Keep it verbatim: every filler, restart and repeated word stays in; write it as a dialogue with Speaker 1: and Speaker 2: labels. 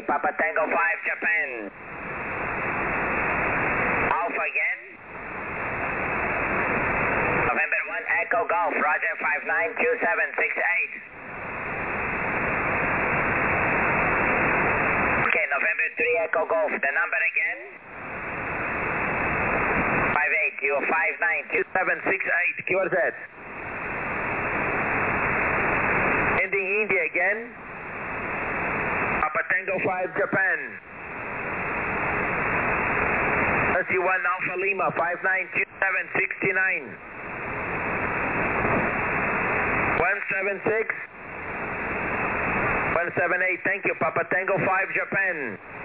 Speaker 1: Papa Tango five, Japan. Alpha again. November one, Echo Golf, Roger, five nine two seven six eight. Okay, November three, Echo Golf, the number again. five eight, you five nine two seven six eight, Q R Z. Ending India again. Papa Tango five, Japan. S U one Alpha Lima, five nine two seven six nine. one seven six. one seven eight, thank you, Papa Tango five, Japan.